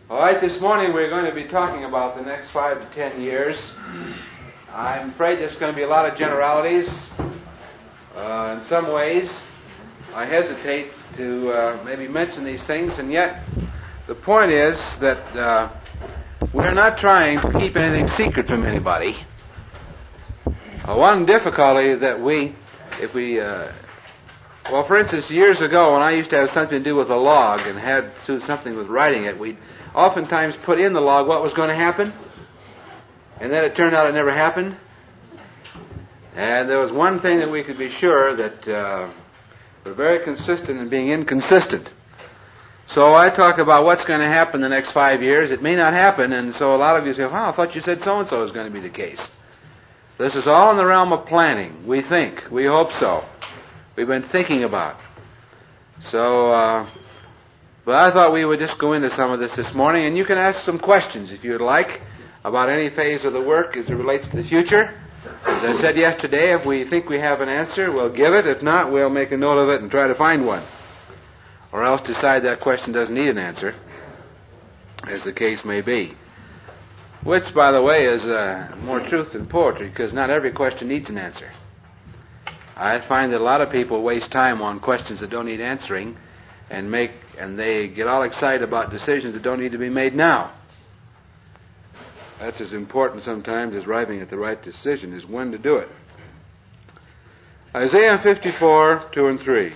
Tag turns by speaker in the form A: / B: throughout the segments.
A: All right, this morning we're going to be talking about the next 5 to 10 years. I'm afraid there's going to be a lot of generalities. In some ways, I hesitate to maybe mention these things, and yet the point is that we're not trying to keep anything secret from anybody. One difficulty that for instance, years ago when I used to have something to do with a log and had to do something with writing it, we'd oftentimes put in the log what was going to happen, and then it turned out it never happened. And there was one thing that we could be sure, that we're very consistent in being inconsistent. So I talk about what's going to happen the next 5 years. It may not happen, and so a lot of you say, well, I thought you said so-and-so is going to be the case. This is all in the realm of planning. We think. We hope so. We've been thinking about. So, but I thought we would just go into some of this morning, and you can ask some questions if you'd like about any phase of the work as it relates to the future. As I said yesterday, if we think we have an answer, we'll give it. If not, we'll make a note of it and try to find one. Or else decide that question doesn't need an answer, as the case may be. Which, by the way, is more truth than poetry, because not every question needs an answer. I find that a lot of people waste time on questions that don't need answering, and they get all excited about decisions that don't need to be made now. That's as important sometimes as arriving at the right decision, is when to do it. Isaiah 54, 2 and 3.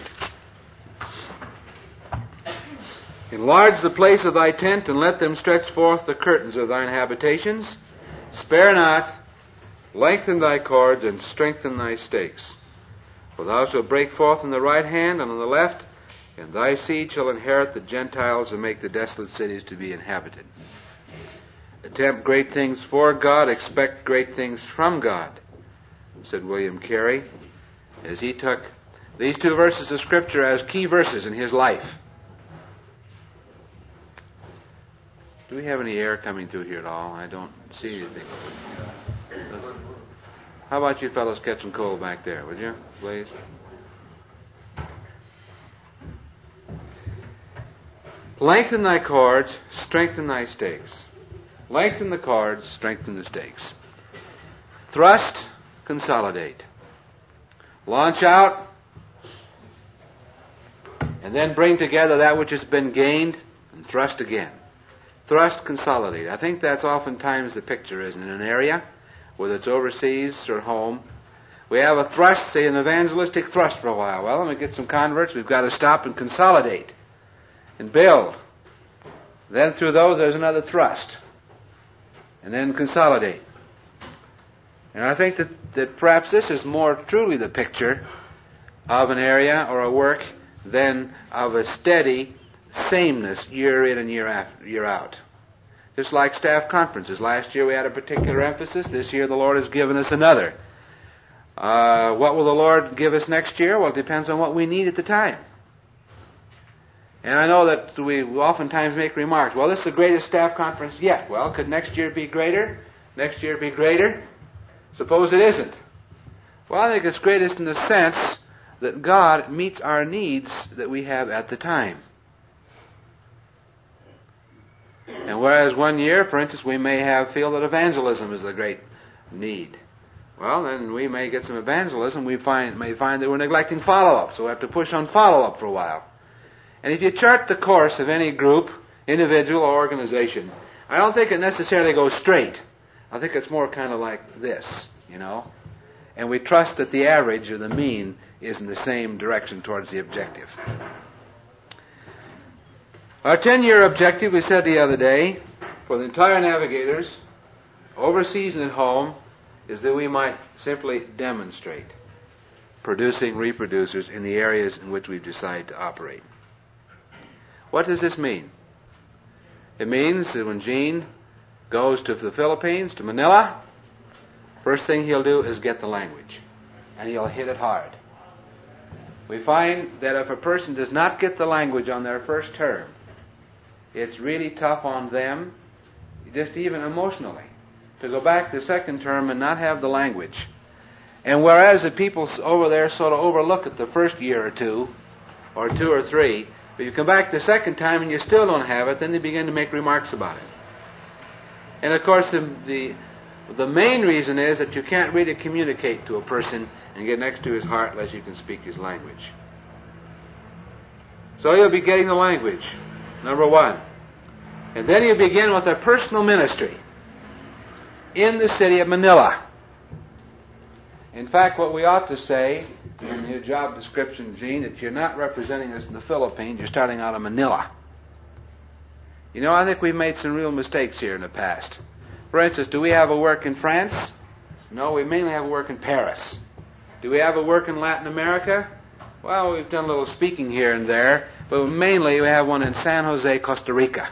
A: Enlarge the place of thy tent, and let them stretch forth the curtains of thine habitations. Spare not, lengthen thy cords, and strengthen thy stakes. For thou shalt break forth on the right hand and on the left, and thy seed shall inherit the Gentiles and make the desolate cities to be inhabited. Attempt great things for God, expect great things from God, said William Carey, as he took these two verses of Scripture as key verses in his life. Do we have any air coming through here at all? I don't see anything. How about you fellows catching cold back there, would you, please? Lengthen thy cords, strengthen thy stakes. Lengthen the cords, strengthen the stakes. Thrust, consolidate. Launch out, and then bring together that which has been gained, and thrust again. Thrust, consolidate. I think that's oftentimes the picture, isn't it? In an area, whether it's overseas or home, we have a thrust, say an evangelistic thrust for a while. Well, when we get some converts, we've got to stop and consolidate and build. Then through those, there's another thrust. And then consolidate. And I think that perhaps this is more truly the picture of an area or a work than of a steady sameness year in and year out. Just like staff conferences. Last year we had a particular emphasis. This year the Lord has given us another. What will the Lord give us next year? Well, it depends on what we need at the time. And I know that we oftentimes make remarks, well, this is the greatest staff conference yet. Well, could next year be greater? Next year be greater? Suppose it isn't. Well, I think it's greatest in the sense that God meets our needs that we have at the time. And whereas one year, for instance, we may feel that evangelism is the great need. Well, then we may get some evangelism. We may find that we're neglecting follow-up, so we have to push on follow-up for a while. And if you chart the course of any group, individual, or organization, I don't think it necessarily goes straight. I think it's more kind of like this, And we trust that the average or the mean is in the same direction towards the objective. Our 10-year objective, we said the other day, for the entire navigators, overseas and at home, is that we might simply demonstrate producing reproducers in the areas in which we've decided to operate. What does this mean? It means that when Gene goes to the Philippines, to Manila, first thing he'll do is get the language, and he'll hit it hard. We find that if a person does not get the language on their first term, it's really tough on them, just even emotionally, to go back the second term and not have the language. And whereas the people over there sort of overlook it the first year or two or 3, If you come back the second time and you still don't have it, then they begin to make remarks about it. And of course, the main reason is that you can't really communicate to a person and get next to his heart unless you can speak his language. So you'll be getting the language, number one. And then you begin with a personal ministry in the city of Manila. In fact, what we ought to say in your job description, Gene, that you're not representing us in the Philippines, you're starting out in Manila. You know, I think we've made some real mistakes here in the past. For instance, do we have a work in France? No, we mainly have a work in Paris. Do we have a work in Latin America? Well, we've done a little speaking here and there, but mainly we have one in San Jose, Costa Rica.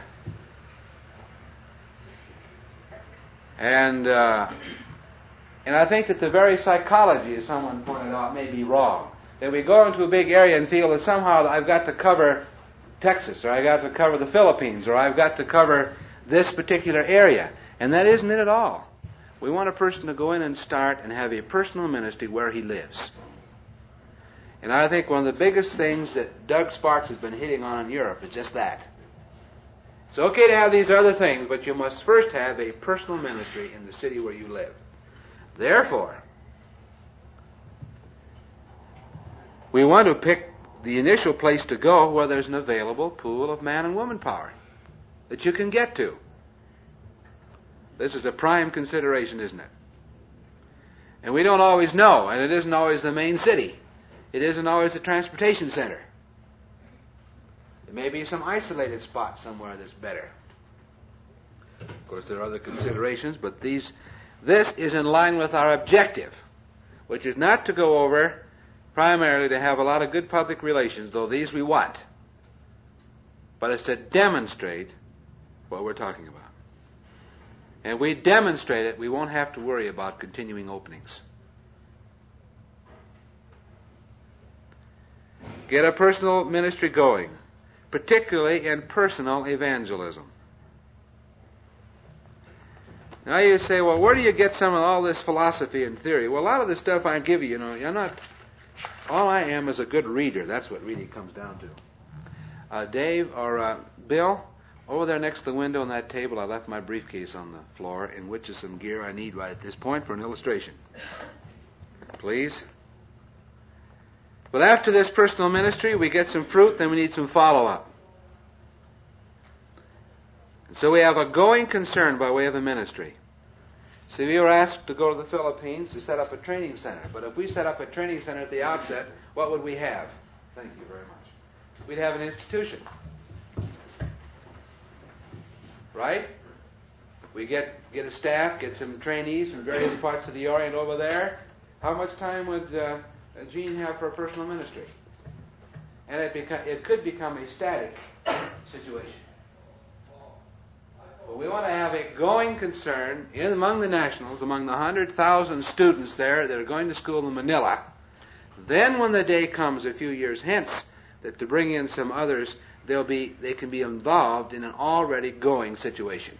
A: And I think that the very psychology, as someone pointed out, may be wrong. That we go into a big area and feel that somehow I've got to cover Texas, or I've got to cover the Philippines, or I've got to cover this particular area. And that isn't it at all. We want a person to go in and start and have a personal ministry where he lives. And I think one of the biggest things that Doug Sparks has been hitting on in Europe is just that. It's okay to have these other things, but you must first have a personal ministry in the city where you live. Therefore, we want to pick the initial place to go where there's an available pool of man and woman power that you can get to. This is a prime consideration, isn't it? And we don't always know, and it isn't always the main city. It isn't always the transportation center. There may be some isolated spot somewhere that's better. Of course, there are other considerations, but this is in line with our objective, which is not to go over primarily to have a lot of good public relations, though these we want, but it's to demonstrate what we're talking about. And if we demonstrate it, we won't have to worry about continuing openings. Get a personal ministry going, particularly in personal evangelism. Now you say, well, where do you get some of all this philosophy and theory? Well, a lot of the stuff I give you, you're not... All I am is a good reader. That's what reading comes down to. Dave or Bill, over there next to the window on that table, I left my briefcase on the floor, in which is some gear I need right at this point for an illustration. Please. But after this personal ministry, we get some fruit, then we need some follow-up. And so we have a going concern by way of a ministry. See, we were asked to go to the Philippines to set up a training center. But if we set up a training center at the outset, what would we have? Thank you very much. We'd have an institution. Right? We get a staff, get some trainees from various parts of the Orient over there. How much time would Gene have for a personal ministry? And it could become a static situation. But we want to have a going concern among the nationals, among the 100,000 students there that are going to school in Manila. Then when the day comes a few years hence that to bring in some others, they can be involved in an already going situation.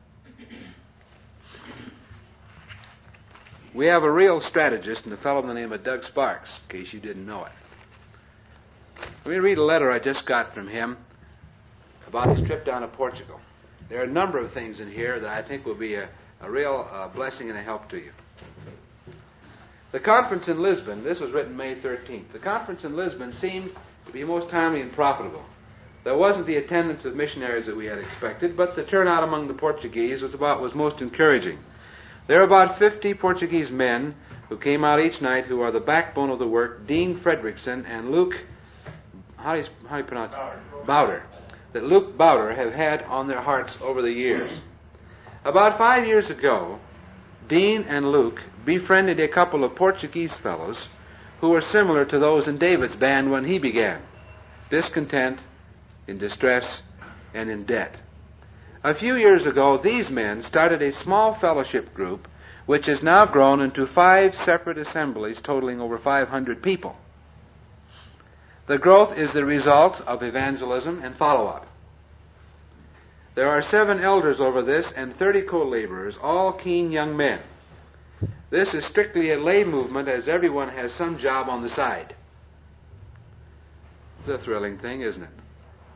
A: We have a real strategist and a fellow by the name of Doug Sparks, in case you didn't know it. Let me read a letter I just got from him about his trip down to Portugal. There are a number of things in here that I think will be a real blessing and a help to you. The conference in Lisbon, this was written May 13th. The conference in Lisbon seemed to be most timely and profitable. There wasn't the attendance of missionaries that we had expected, but the turnout among the Portuguese was most encouraging. There are about 50 Portuguese men who came out each night who are the backbone of the work, Dean Fredrickson and Luke, how do you pronounce it? Bowder. That Luke Bowder have had on their hearts over the years. About 5 years ago, Dean and Luke befriended a couple of Portuguese fellows who were similar to those in David's band when he began, discontent, in distress, and in debt. A few years ago, these men started a small fellowship group which has now grown into 5 separate assemblies totaling over 500 people. The growth is the result of evangelism and follow-up. There are 7 elders over this and 30 co-laborers, all keen young men. This is strictly a lay movement, as everyone has some job on the side. It's a thrilling thing, isn't it?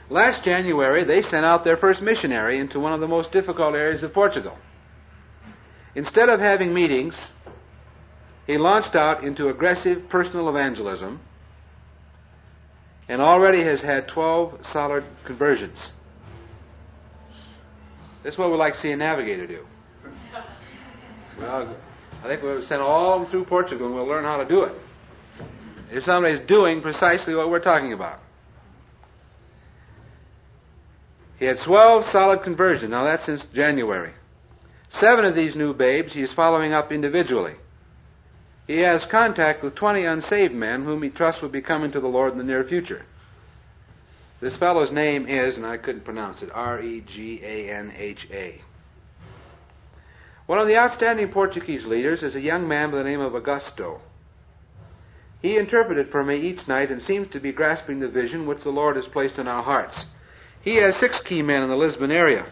A: Last January, they sent out their first missionary into one of the most difficult areas of Portugal. Instead of having meetings, he launched out into aggressive personal evangelism and already has had 12 solid conversions. This is what we'd like to see a navigator do. Well, I think we'll send all of them through Portugal and we'll learn how to do it. If somebody's doing precisely what we're talking about. He had 12 solid conversions. Now that's since January. 7 of these new babes he is following up individually. He has contact with 20 unsaved men whom he trusts will be coming to the Lord in the near future. This fellow's name is, and I couldn't pronounce it, Reganha. One of the outstanding Portuguese leaders is a young man by the name of Augusto. He interpreted for me each night and seems to be grasping the vision which the Lord has placed in our hearts. He has 6 key men in the Lisbon area.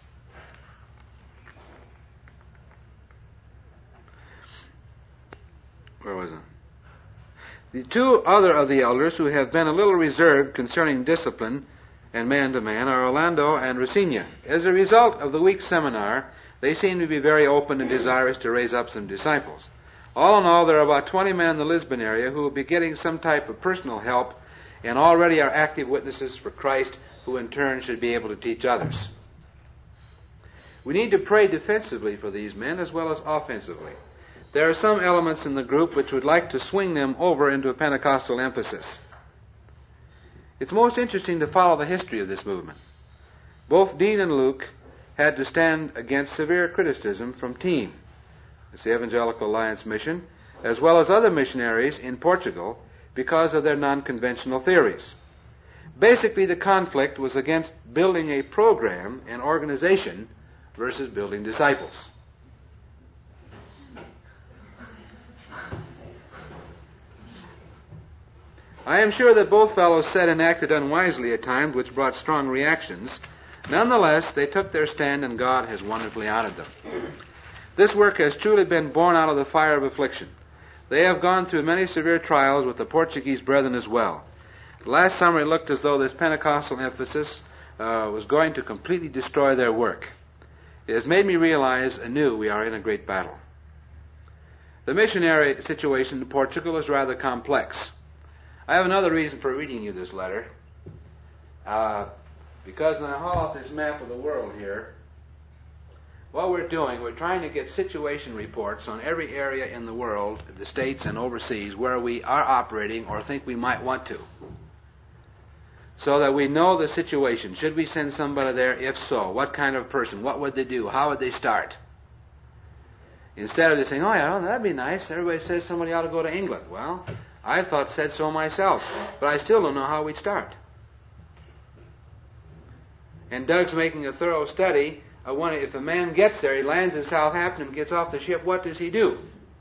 A: Where was it? The 2 other of the elders who have been a little reserved concerning discipline and man-to-man are Orlando and Rosina. As a result of the week's seminar, they seem to be very open and desirous to raise up some disciples. All in all, there are about 20 men in the Lisbon area who will be getting some type of personal help and already are active witnesses for Christ who in turn should be able to teach others. We need to pray defensively for these men as well as offensively. There are some elements in the group which would like to swing them over into a Pentecostal emphasis. It's most interesting to follow the history of this movement. Both Dean and Luke had to stand against severe criticism from TEAM, it's the Evangelical Alliance Mission, as well as other missionaries in Portugal because of their non-conventional theories. Basically, the conflict was against building a program and organization versus building disciples. I am sure that both fellows said and acted unwisely at times, which brought strong reactions. Nonetheless, they took their stand and God has wonderfully honored them. This work has truly been born out of the fire of affliction. They have gone through many severe trials with the Portuguese brethren as well. Last summer it looked as though this Pentecostal emphasis was going to completely destroy their work. It has made me realize anew we are in a great battle. The missionary situation in Portugal is rather complex. I have another reason for reading you this letter. Because when I haul out this map of the world here, what we're doing, we're trying to get situation reports on every area in the world, the States and overseas, where we are operating or think we might want to. So that we know the situation. Should we send somebody there? If so, what kind of person? What would they do? How would they start? Instead of just saying, oh yeah, that'd be nice. Everybody says somebody ought to go to England. Well, I said so myself, but I still don't know how we'd start. And Doug's making a thorough study of if a man gets there, he lands in Southampton and gets off the ship, what does he do?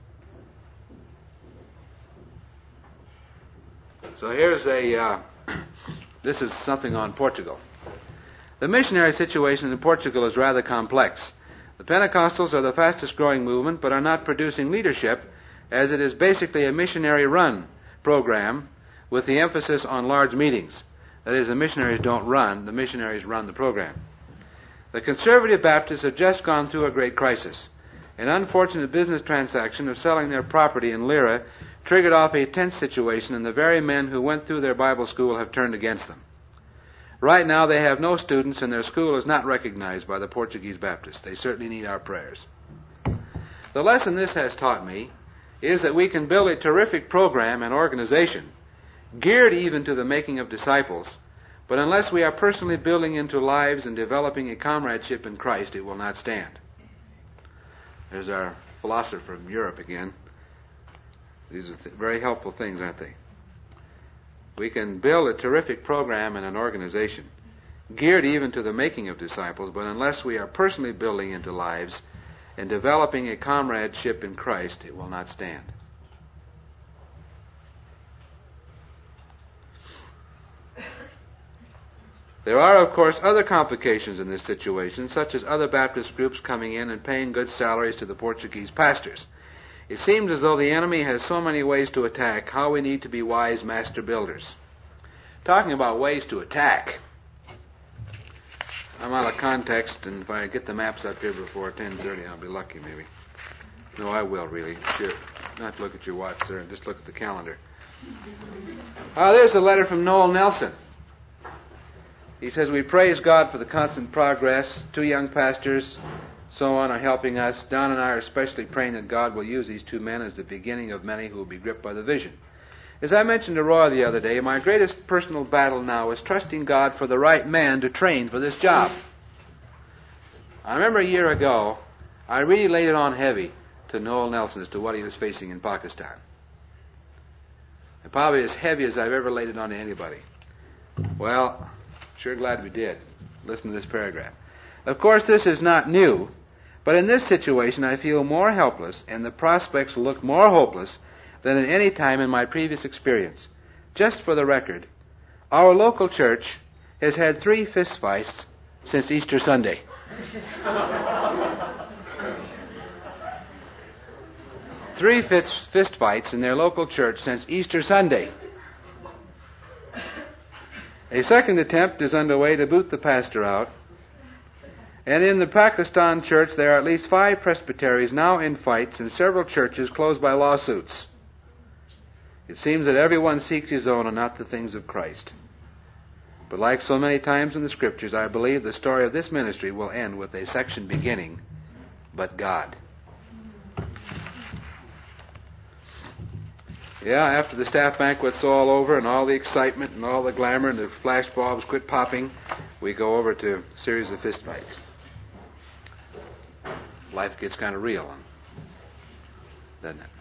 A: So here's this is something on Portugal. The missionary situation in Portugal is rather complex. The Pentecostals are the fastest growing movement, but are not producing leadership, as it is basically a missionary-run program with the emphasis on large meetings. That is, the missionaries don't run, the missionaries run the program. The conservative Baptists have just gone through a great crisis. An unfortunate business transaction of selling their property in lira triggered off a tense situation, and the very men who went through their Bible school have turned against them. Right now they have no students, and their school is not recognized by the Portuguese Baptists. They certainly need our prayers. The lesson this has taught me is that we can build a terrific program and organization, geared even to the making of disciples, but unless we are personally building into lives and developing a comradeship in Christ, it will not stand. There's our philosopher from Europe again. These are very helpful things, aren't they? We can build a terrific program and an organization, geared even to the making of disciples, but unless we are personally building into lives and developing a comradeship in Christ, it will not stand. There are, of course, other complications in this situation, such as other Baptist groups coming in and paying good salaries to the Portuguese pastors. It seems as though the enemy has so many ways to attack, how we need to be wise master builders. Talking about ways to attack, I'm out of context, and if I get the maps up here before 10:30, I'll be lucky, maybe. No, I will, really. Sure. Not look at your watch, sir. Just look at the calendar. There's a letter from Noel Nelson. He says, we praise God for the constant progress. 2 young pastors, so on, are helping us. Don and I are especially praying that God will use these 2 men as the beginning of many who will be gripped by the vision. As I mentioned to Roy the other day, my greatest personal battle now is trusting God for the right man to train for this job. I remember a year ago, I really laid it on heavy to Noel Nelson as to what he was facing in Pakistan. And probably as heavy as I've ever laid it on to anybody. Well, sure glad we did. Listen to this paragraph. Of course, this is not new, but in this situation I feel more helpless and the prospects look more hopeless than at any time in my previous experience. Just for the record, our local church has had 3 fistfights since Easter Sunday. 3 fistfights in their local church since Easter Sunday. A second attempt is underway to boot the pastor out. And in the Pakistan church, there are at least 5 presbyteries now in fights and several churches closed by lawsuits. It seems that everyone seeks his own and not the things of Christ. But like so many times in the Scriptures, I believe the story of this ministry will end with a section beginning, but God. Yeah, after the staff banquet's all over and all the excitement and all the glamour and the flash bulbs quit popping, we go over to a series of fistfights. Life gets kind of real, doesn't it?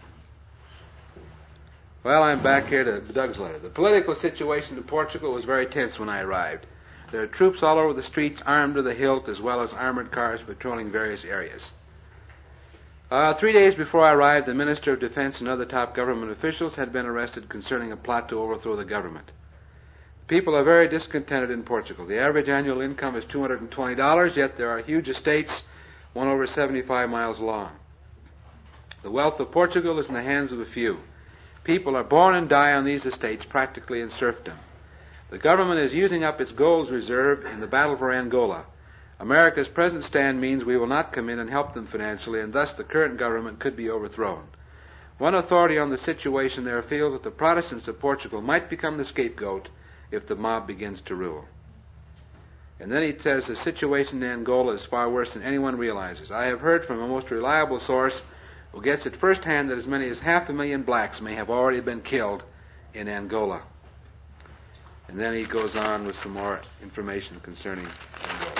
A: Well, I'm back here to Doug's letter. The political situation in Portugal was very tense when I arrived. There are troops all over the streets, armed to the hilt, as well as armored cars patrolling various areas. 3 days before I arrived, the Minister of Defense and other top government officials had been arrested concerning a plot to overthrow the government. People are very discontented in Portugal. The average annual income is $220, yet there are huge estates, one over 75 miles long. The wealth of Portugal is in the hands of a few. People are born and die on these estates practically in serfdom. The government is using up its gold reserve in the battle for Angola. America's present stand means we will not come in and help them financially, and thus the current government could be overthrown. One authority on the situation there feels that the Protestants of Portugal might become the scapegoat if the mob begins to rule. And then he says the situation in Angola is far worse than anyone realizes. I have heard from a most reliable source who gets it firsthand that as many as 500,000 blacks may have already been killed in Angola. And then he goes on with some more information concerning Angola.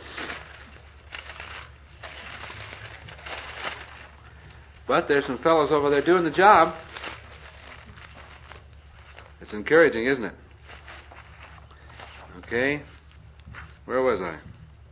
A: But there's some fellows over there doing the job. It's encouraging, isn't it? Okay. Where was I?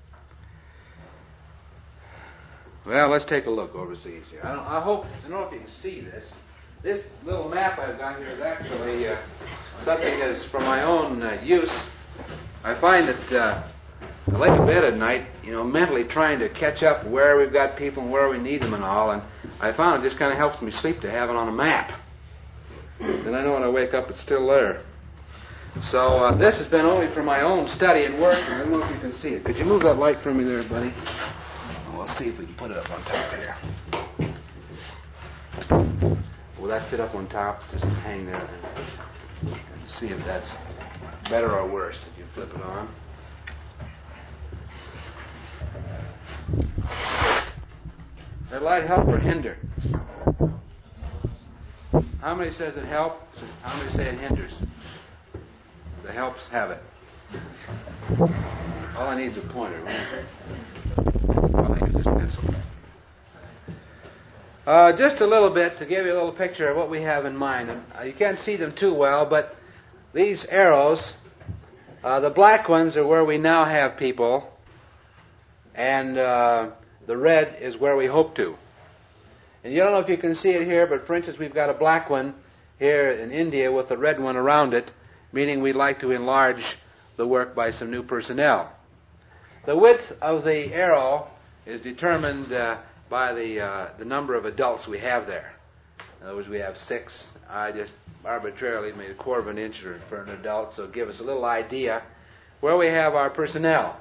A: Well, let's take a look overseas here. I don't know if you can see this. This little map I've got here is actually something that is for my own use. I find that I lay in bed at night, mentally trying to catch up where we've got people and where we need them and all, and I found it just kind of helps me sleep to have it on a map. Then I know when I wake up it's still there. So this has been only for my own study and work, and I don't know if you can see it. Could you move that light for me there, buddy? We'll see if we can put it up on top here. Will that fit up on top? Just hang there and see if that's better or worse if you flip it on. That light help or hinder? How many says it helps? How many say it hinders? The helps have it. All I need is a pointer, right? All I need is this pencil. Just a little bit to give you a little picture of what we have in mind. And, you can't see them too well, but these arrows, the black ones are where we now have people, and the red is where we hope to. And you don't know if you can see it here, but for instance, we've got a black one here in India with a red one around it, meaning we'd like to enlarge the work by some new personnel. The width of the arrow is determined by the number of adults we have there. In other words, we have 6. I just arbitrarily made a quarter of an inch for an adult, so give us a little idea where we have our personnel.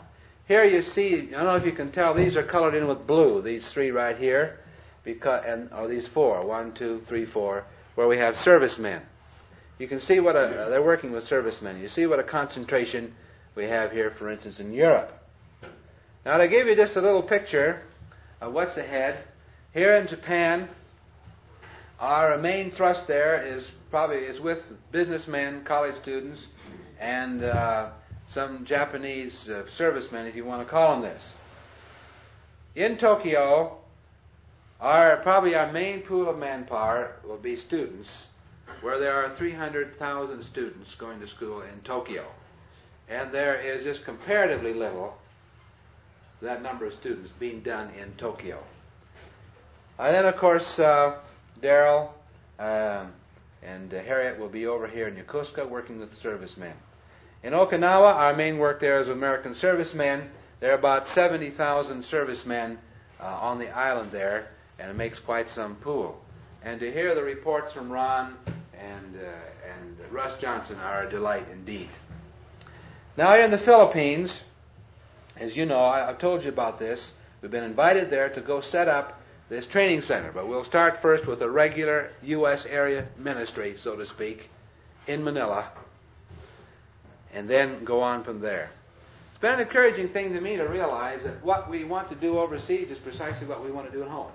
A: Here you see, I don't know if you can tell, these are colored in with blue, these three right here, or these four, 1, 2, 3, 4, where we have servicemen. You can see they're working with servicemen. You see what a concentration we have here, for instance, in Europe. Now, to give you just a little picture of what's ahead, here in Japan, our main thrust there is with businessmen, college students, and some Japanese servicemen, if you want to call them this. In Tokyo, probably our main pool of manpower will be students, where there are 300,000 students going to school in Tokyo. And there is just comparatively little, that number of students, being done in Tokyo. And then, of course, Darrell and Harriet will be over here in Yokosuka working with servicemen. In Okinawa, our main work there is American servicemen. There are about 70,000 servicemen on the island there, and it makes quite some pool. And to hear the reports from Ron and Russ Johnson are a delight indeed. Now here in the Philippines, as you know, I've told you about this. We've been invited there to go set up this training center, but we'll start first with a regular U.S. area ministry, so to speak, in Manila, and then go on from there. It's been an encouraging thing to me to realize that what we want to do overseas is precisely what we want to do at home.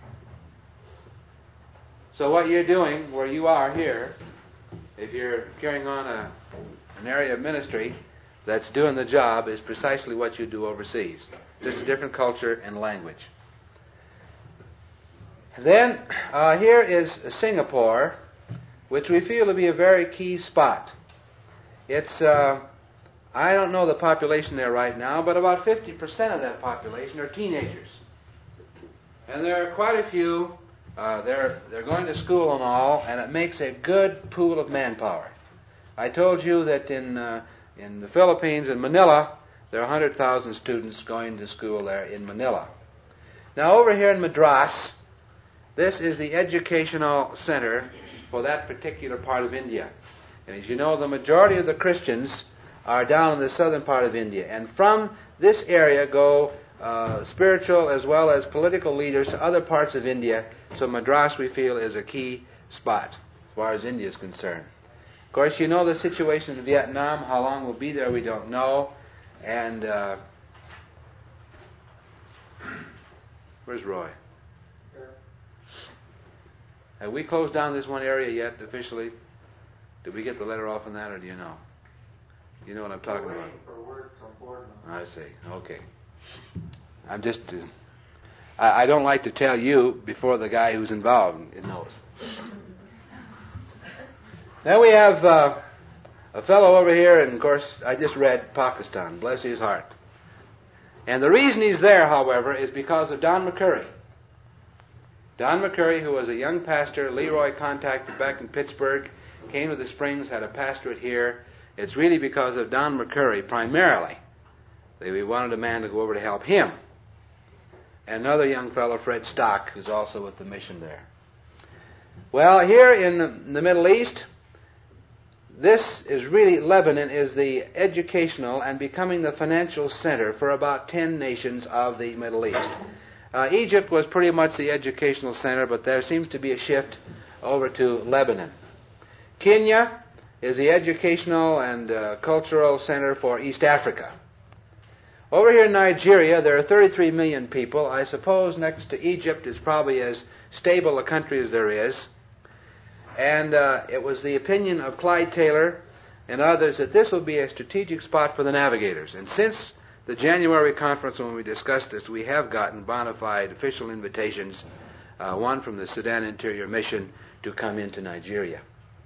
A: So what you're doing where you are here, if you're carrying on an area of ministry that's doing the job, is precisely what you do overseas. Just a different culture and language. Then here is Singapore, which we feel to be a very key spot. It's, I don't know the population there right now, but about 50% of that population are teenagers. And there are quite a few, they're going to school and all, and it makes a good pool of manpower. I told you that in the Philippines, in Manila, there are 100,000 students going to school there in Manila. Now over here in Madras, this is the educational center for that particular part of India. And as you know, the majority of the Christians are down in the southern part of India. And from this area go spiritual as well as political leaders to other parts of India. So Madras, we feel, is a key spot as far as India is concerned. Of course, you know the situation in Vietnam. How long we'll be there, we don't know. And where's Roy? Have we closed down this one area yet officially? Did we get the letter off on that, or do you know? You know what I'm talking about?
B: For word from Boardman.
A: I see. Okay. I'm just... I don't like to tell you before the guy who's involved knows. Then we have a fellow over here, and of course I just read Pakistan, bless his heart. And the reason he's there, however, is because of Don McCurry. Don McCurry, who was a young pastor, Leroy contacted back in Pittsburgh, came to the Springs, had a pastorate here. It's really because of Don McCurry, primarily, that we wanted a man to go over to help him. And another young fellow, Fred Stock, who's also with the mission there. Well, here in the Middle East, this is really, Lebanon is the educational and becoming the financial center for about 10 nations of the Middle East. Egypt was pretty much the educational center, but there seems to be a shift over to Lebanon. Kenya is the educational and cultural center for East Africa. Over here in Nigeria, there are 33 million people. I suppose next to Egypt is probably as stable a country as there is. And it was the opinion of Clyde Taylor and others that this will be a strategic spot for the navigators. And since the January conference when we discussed this, we have gotten bona fide official invitations, one from the Sudan Interior Mission to come into Nigeria.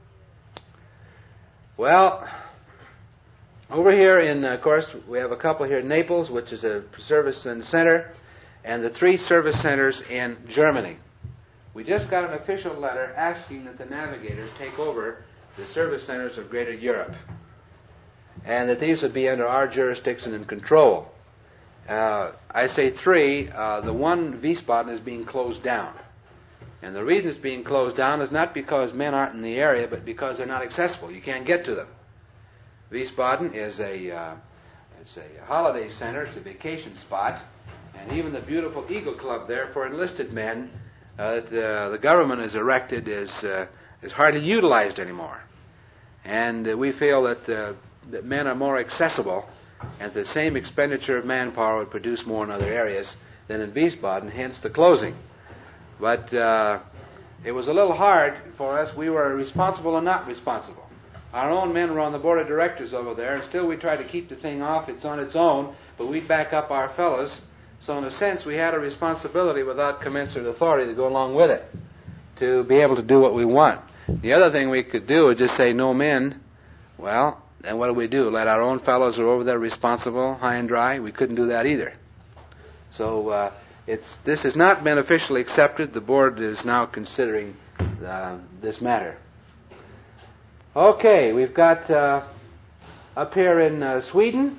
A: Well, over here of course, we have a couple here in Naples, which is a service center, and the 3 service centers in Germany. We just got an official letter asking that the navigators take over the service centers of Greater Europe, and that these would be under our jurisdiction and control. I say 3. The one Wiesbaden is being closed down. And the reason it's being closed down is not because men aren't in the area, but because they're not accessible. You can't get to them. Wiesbaden is It's a holiday center. It's a vacation spot. And even the beautiful Eagle Club there for enlisted men that the government has erected is hardly utilized anymore. And we feel that men are more accessible, and the same expenditure of manpower would produce more in other areas than in Wiesbaden, hence the closing. But it was a little hard for us. We were responsible and not responsible. Our own men were on the board of directors over there, and still we tried to keep the thing off. It's on its own, but we'd back up our fellows. So in a sense, we had a responsibility without commensurate authority to go along with it, to be able to do what we want. The other thing we could do is just say no men. Well, then what do? Let our own fellows who are over there responsible, high and dry? We couldn't do that either. So this has not been officially accepted. The board is now considering this matter. Okay, we've got up here in Sweden,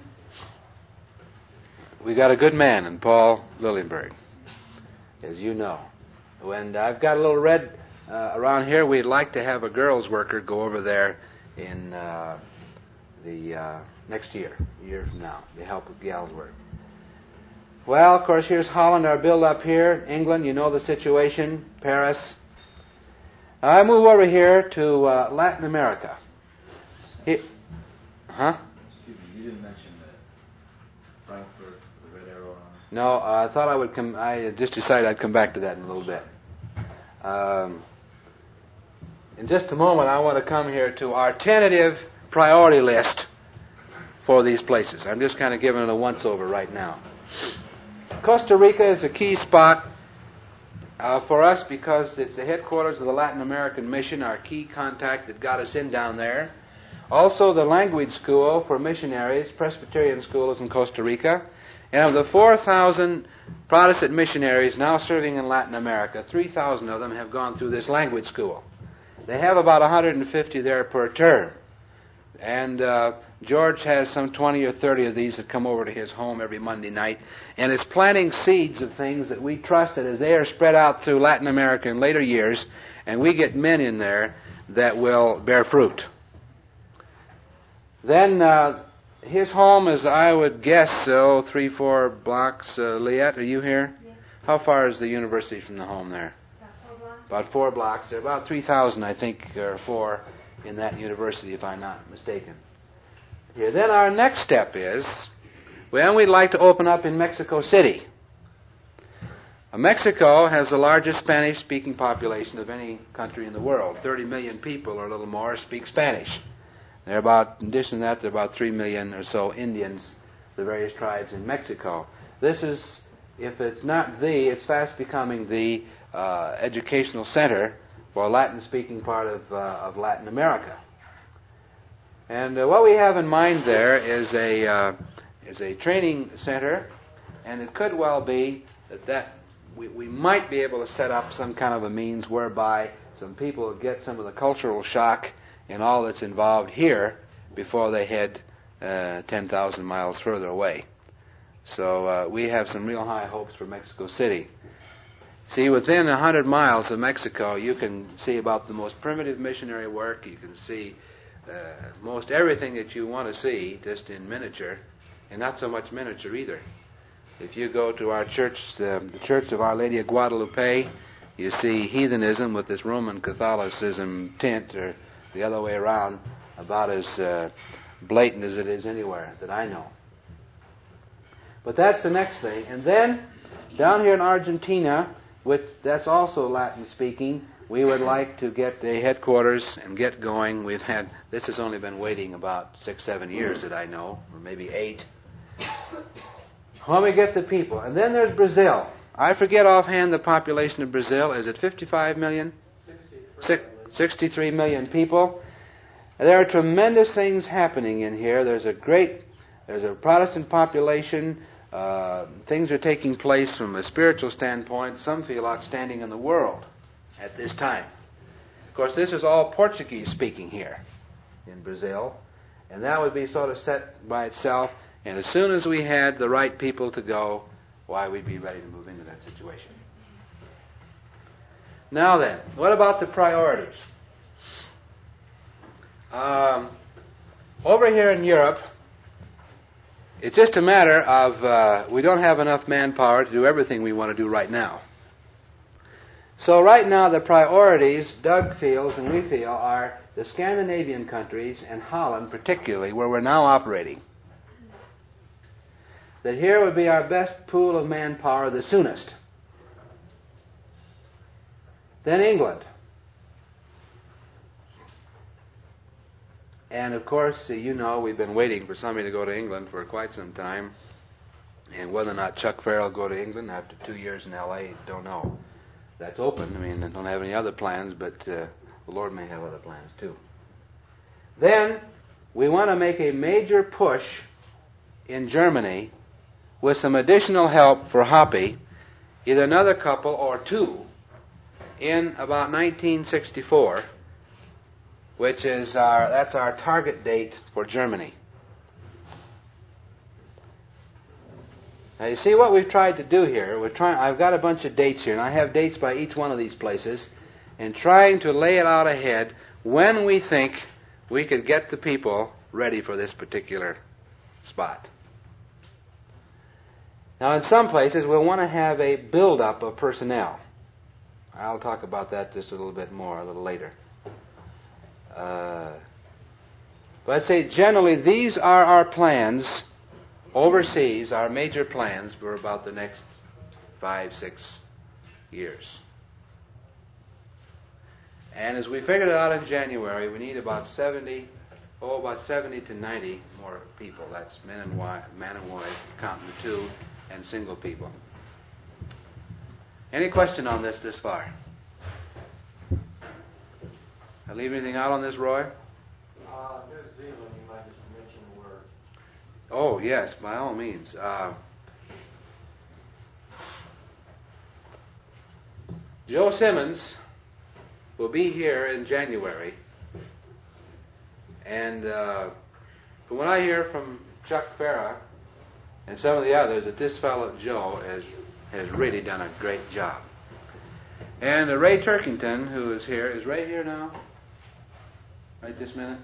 A: we got a good man in Paul Liljenberg, as you know. And I've got a little red around here. We'd like to have a girls worker go over there in the next year, a year from now, to help with gals work. Well, of course, here's Holland, our build up here. England, you know the situation. Paris. I move over here to Latin America.
B: Excuse me, you didn't mention Frankfurt, the Red Arrow.
A: No, I thought I would come. I just decided I'd come back to that in a little bit. In just a moment, I want to come here to our tentative priority list for these places. I'm just kind of giving it a once-over right now. Costa Rica is a key spot for us because it's the headquarters of the Latin American Mission, our key contact that got us in down there. Also, the language school for missionaries, Presbyterian school, is in Costa Rica. And of the 4,000 Protestant missionaries now serving in Latin America, 3,000 of them have gone through this language school. They have about 150 there per term. And George has some 20 or 30 of these that come over to his home every Monday night, and is planting seeds of things that we trust that as they are spread out through Latin America in later years, and we get men in there that will bear fruit. Then his home is, I would guess, 3-4 blocks. Liette, are you here?
C: Yes.
A: How far is the university from the home there? About 4 blocks. There are about 3,000, I think, or 4 in that university, if I'm not mistaken. Here, then our next step is, well, we'd like to open up in Mexico City. Mexico has the largest Spanish-speaking population of any country in the world. 30 million people or a little more speak Spanish. In addition to that, there are about 3 million or so Indians, the various tribes in Mexico. This is, if it's not it's fast becoming the educational center for a Latin-speaking part of Latin America. And what we have in mind there is a training center, and it could well be that we might be able to set up some kind of a means whereby some people get some of the cultural shock and all that's involved here before they head 10,000 miles further away. So we have some real high hopes for Mexico City. See, within 100 miles of Mexico, you can see about the most primitive missionary work. You can see most everything that you want to see, just in miniature, and not so much miniature either. If you go to our church, the Church of Our Lady of Guadalupe, you see heathenism with this Roman Catholicism tint, or the other way around, about as blatant as it is anywhere that I know. But that's the next thing. And then, down here in Argentina, which that's also Latin-speaking, we would like to get a headquarters and get going. This has only been waiting about 6-7 years that I know, or maybe 8. When we get the people. And then there's Brazil. I forget offhand the population of Brazil. Is it 55 million? 63 million people. There are tremendous things happening in here. There's a Protestant population. Things are taking place from a spiritual standpoint. Some feel outstanding in the world at this time. Of course, this is all Portuguese speaking here in Brazil, and that would be sort of set by itself. And as soon as we had the right people to go, why, we'd be ready to move into that situation. Now then, what about the priorities? Over here in Europe, It's just a matter of we don't have enough manpower to do everything we want to do right now. So right now the priorities, Doug feels and we feel, are the Scandinavian countries and Holland particularly, where we're now operating. That here would be our best pool of manpower the soonest. Then England. And of course, you know, we've been waiting for somebody to go to England for quite some time. And whether or not Chuck Farrell will go to England after 2 years in L.A., don't know. That's open. I mean, I don't have any other plans, but the Lord may have other plans too. Then we want to make a major push in Germany with some additional help for Hoppe, either another couple or two, in about 1964, which is that's our target date for Germany. Now you see what we've tried to do here. I've got a bunch of dates here, and I have dates by each one of these places, and trying to lay it out ahead when we think we could get the people ready for this particular spot. Now in some places we'll want to have a build-up of personnel. I'll talk about that just a little bit more a little later. But I'd say generally these are our plans overseas, our major plans for about the next 5-6 years. And as we figured it out in January, we need about 70 to 90 more people. That's men and wives, counting the two, and single people. Any question on this far? I leave anything out on this, Roy?
C: New Zealand, you might just mention the word.
A: Oh, yes, by all means. Joe Simmons will be here in January. And from what I hear from Chuck Farah and some of the others, that this fellow Joe has really done a great job. And Ray Turkington, who is here, is Ray here now? Right this minute?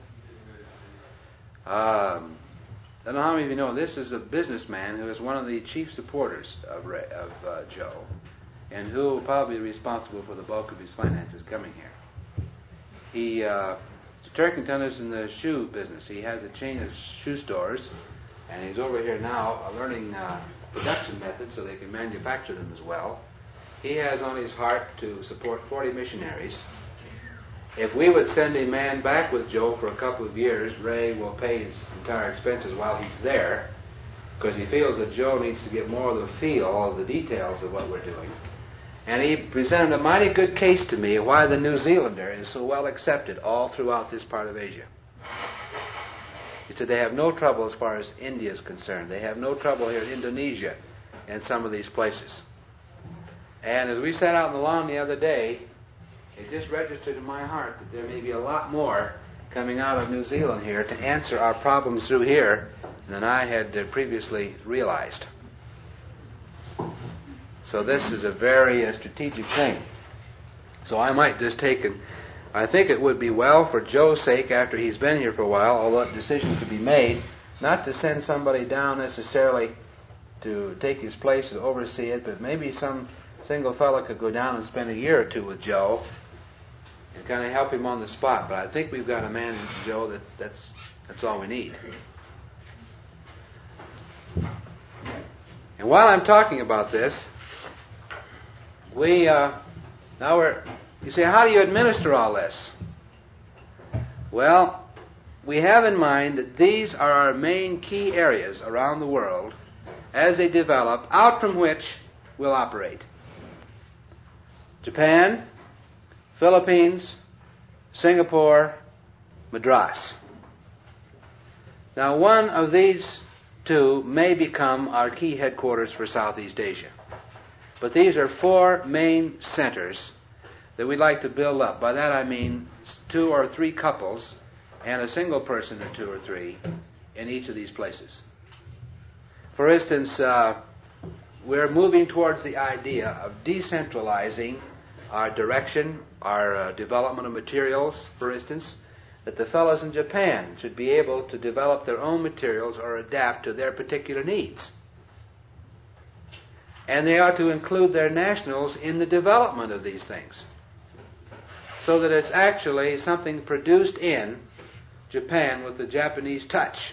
A: I don't know how many of you know, this is a businessman who is one of the chief supporters of Joe, and who will probably be responsible for the bulk of his finances coming here. Mr. Turkington is in the shoe business. He has a chain of shoe stores, and he's over here now learning production methods so they can manufacture them as well. He has on his heart to support 40 missionaries. If we would send a man back with Joe for a couple of years, Ray will pay his entire expenses while he's there, because he feels that Joe needs to get more of the feel, all of the details of what we're doing. And he presented a mighty good case to me why the New Zealander is so well accepted all throughout this part of Asia. He said they have no trouble as far as India is concerned. They have no trouble here in Indonesia and some of these places. And as we sat out on the lawn the other day, it just registered in my heart that there may be a lot more coming out of New Zealand here to answer our problems through here than I had previously realized. So this is a very strategic thing. So I might just I think it would be well for Joe's sake, after he's been here for a while, although a decision could be made, not to send somebody down necessarily to take his place to oversee it, but maybe some single fellow could go down and spend a year or two with Joe and kind of help him on the spot. But I think we've got a man in Joe that's all we need. And while I'm talking about this, you say, how do you administer all this? Well, we have in mind that these are our main key areas around the world as they develop, out from which we'll operate. Japan, Philippines, Singapore, Madras. Now, one of these two may become our key headquarters for Southeast Asia. But these are 4 main centers that we'd like to build up. By that I mean 2 or 3 couples and a single person or 2 or 3 in each of these places. For instance, we're moving towards the idea of decentralizing our direction, our development of materials, for instance, that the fellows in Japan should be able to develop their own materials or adapt to their particular needs. And they ought to include their nationals in the development of these things, so that it's actually something produced in Japan with the Japanese touch.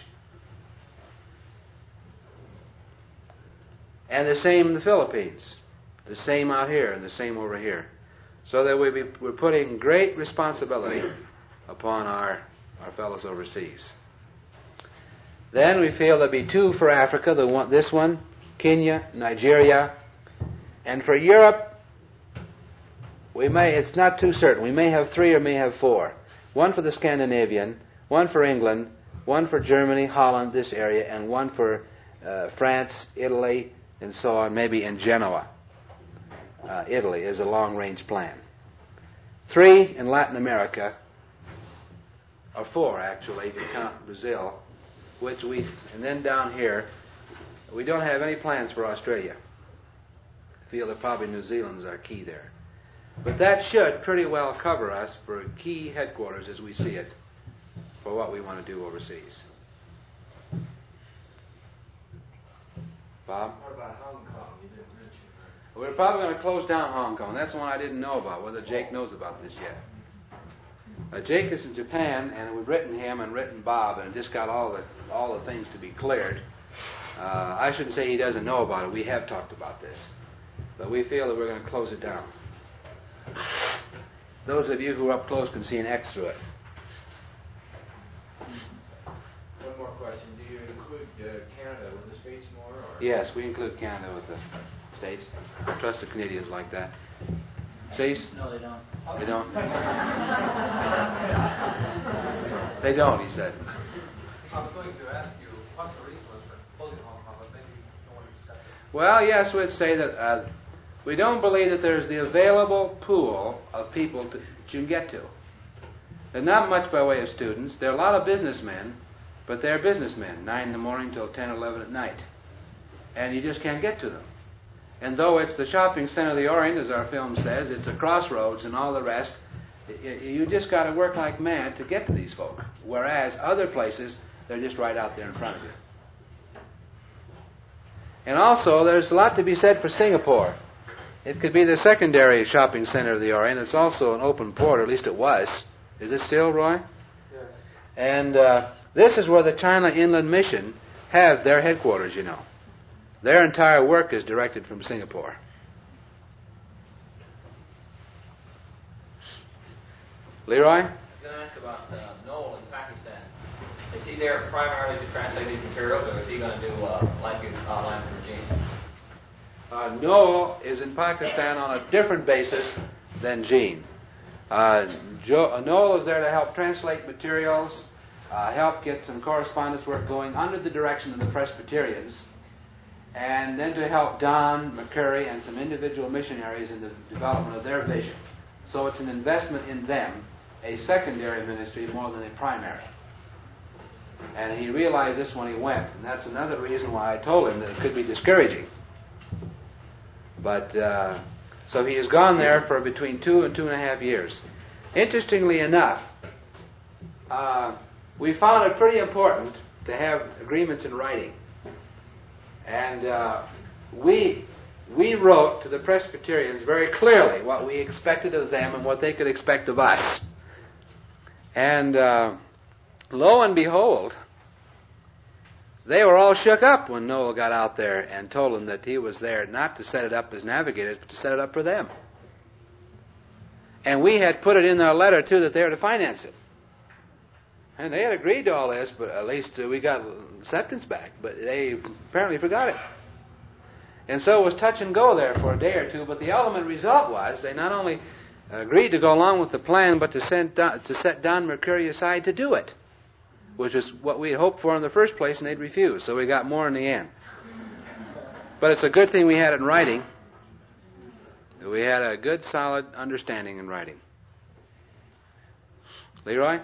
A: And the same in the Philippines, the same out here, and the same over here. So that we're putting great responsibility upon our fellows overseas. Then we feel there'll be 2 for Africa, this one, Kenya, Nigeria. And for Europe, it's not too certain. We may have 3 or may have 4. 1 for the Scandinavian, 1 for England, 1 for Germany, Holland, this area, and 1 for France, Italy, and so on, maybe in Genoa. Italy is a long-range plan. 3 in Latin America, or 4 actually, if you count Brazil, and then down here, we don't have any plans for Australia. I feel that probably New Zealand's our key there. But that should pretty well cover us for key headquarters as we see it for what we want to do overseas. Bob?
C: What about Hong Kong? You didn't mention that.
A: We're probably going to close down Hong Kong. That's the one I didn't know about, whether Jake knows about this yet. Jake is in Japan, and we've written him and written Bob, and just got all the things to be cleared. I shouldn't say he doesn't know about it. We have talked about this. But we feel that we're going to close it down. Those of you who are up close can see an X through it.
C: One more question. Do you include Canada with the States more? Or?
A: Yes, we include Canada with the States. I trust the Canadians like that. States?
D: No, they don't.
A: They don't? They don't, he said.
E: I was going to ask you what the reason was for closing Hong Kong, but maybe you don't want to discuss it.
A: Well, yes, we'd say that we don't believe that there's the available pool of people that you can get to. There's not much by way of students. There are a lot of businessmen, but they're businessmen, 9 in the morning till 10, 11 at night. And you just can't get to them. And though it's the shopping center of the Orient, as our film says, it's a crossroads and all the rest, you just got to work like mad to get to these folk. Whereas other places, they're just right out there in front of you. And also, there's a lot to be said for Singapore. It could be the secondary shopping center of the Orient. It's also an open port, or at least it was. Is it still, Roy?
C: Yes.
A: And this is where the China Inland Mission have their headquarters, you know. Their entire work is directed from Singapore. Leroy?
D: I was going to ask about Noel in Pakistan. Is he there primarily to translate these materials, or is he going to do like you outlined for Gene?
A: Noel is in Pakistan on a different basis than Gene. Noel is there to help translate materials, help get some correspondence work going under the direction of the Presbyterians, and then to help Don McCurry and some individual missionaries in the development of their vision. So it's an investment in them, a secondary ministry more than a primary. And he realized this when he went, and that's another reason why I told him that it could be discouraging. But so he has gone there for between 2 and 2.5 years. Interestingly enough, we found it pretty important to have agreements in writing. And we wrote to the Presbyterians very clearly what we expected of them and what they could expect of us. And lo and behold, they were all shook up when Noel got out there and told them that he was there not to set it up as navigators, but to set it up for them. And we had put it in our letter, too, that they were to finance it. And they had agreed to all this, but at least we got acceptance back. But they apparently forgot it. And so it was touch and go there for a day or two, but the ultimate result was they not only agreed to go along with the plan, but to set Don McCurry aside to do it, which is what we had hoped for in the first place, and they'd refused. So we got more in the end. But it's a good thing we had it in writing. We had a good, solid understanding in writing. Leroy?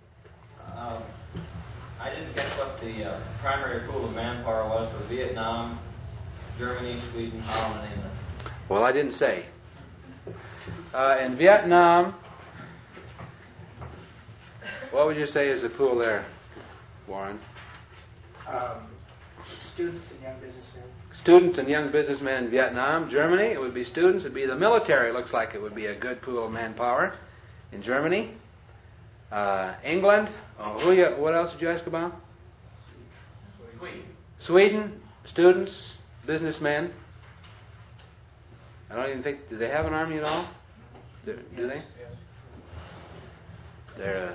D: I didn't get what the primary pool of manpower was for Vietnam, Germany, Sweden, Holland, and England.
A: Well, I didn't say. In Vietnam, What would you say is the pool there, Warren?
F: Students and young businessmen.
A: Students and young businessmen in Vietnam. Germany, it would be students. It would be the military. It looks like it would be a good pool of manpower in Germany. England. What else did you ask about? Sweden. Students, businessmen. I don't even think. Do they have an army at all? Do they?
E: Yes.
A: They're.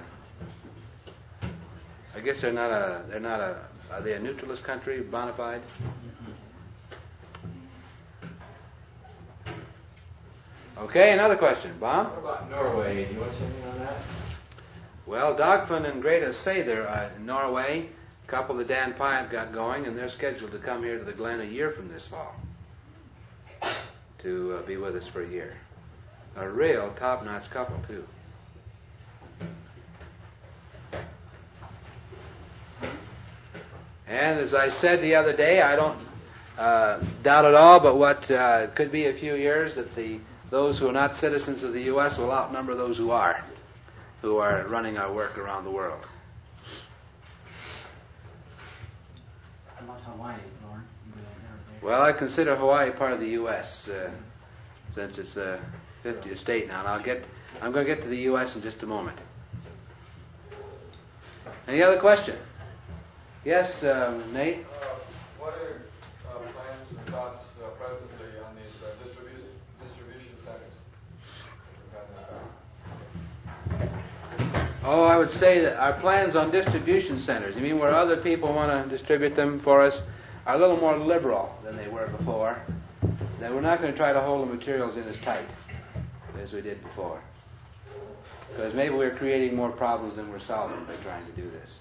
A: I guess they're not a. They're not a. Are they a neutralist country, bona fide? Okay, another question, Bob.
C: What about Norway? Do you want something on that?
A: Well, Dagfinn and Greta say they're in Norway. A couple that Dan Pyatt got going, and they're scheduled to come here to the Glen a year from this fall to be with us for a year. A real top-notch couple, too. And as I said the other day, I don't doubt at all, but what could be a few years that those who are not citizens of the U.S. will outnumber those who are running our work around the world.
B: How about Hawaii, Lauren?
A: Well, I consider Hawaii part of the U.S. Since it's a 50th state now. And I'm going to get to the U.S. in just a moment. Any other question? Yes, Nate?
G: What are plans and thoughts presently on these distribution centers?
A: Oh, I would say that our plans on distribution centers, you mean where other people want to distribute them for us, are a little more liberal than they were before. That we're not going to try to hold the materials in as tight as we did before. Because maybe we're creating more problems than we're solving by trying to do this.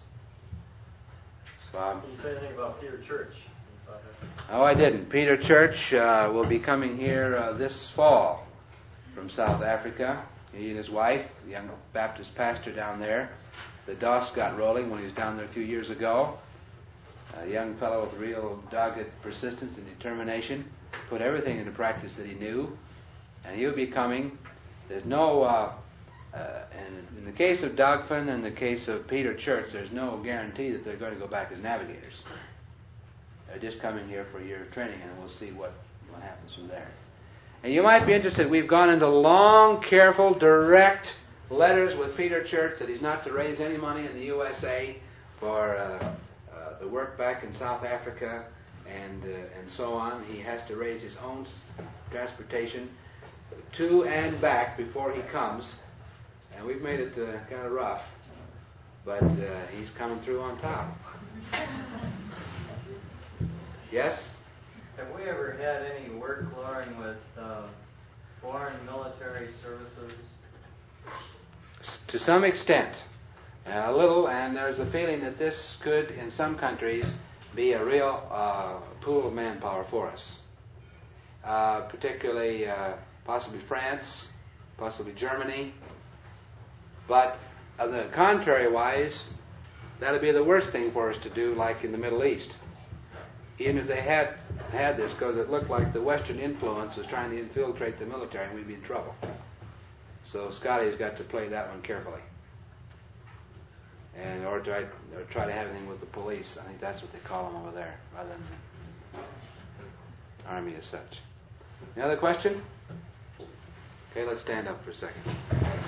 A: Bob?
H: Did you say anything about Peter Church?
A: Oh, I didn't. Peter Church will be coming here this fall from South Africa. He and his wife, the young Baptist pastor down there. The DOS got rolling when he was down there a few years ago. A young fellow with real dogged persistence and determination. Put everything into practice that he knew. And he'll be coming. There's no... and in the case of Dagfinn and the case of Peter Church, there's no guarantee that they're going to go back as navigators. They're just coming here for a year of training, and we'll see what happens from there. And you might be interested, we've gone into long, careful, direct letters with Peter Church that he's not to raise any money in the USA for the work back in South Africa and so on. He has to raise his own transportation to and back before he comes. And we've made it kind of rough, but he's coming through on top. Yes?
H: Have we ever had any work, Lauren, with foreign military services?
A: To some extent. A little, and there's a feeling that this could, in some countries, be a real pool of manpower for us. Particularly, possibly France, possibly Germany. But on the contrary-wise, that would be the worst thing for us to do, like in the Middle East. Even if they had this, because it looked like the Western influence was trying to infiltrate the military, and we'd be in trouble. So Scotty's got to play that one carefully, and or try to have anything with the police. I think that's what they call them over there, rather than the army as such. Any other question? Okay, let's stand up for a second.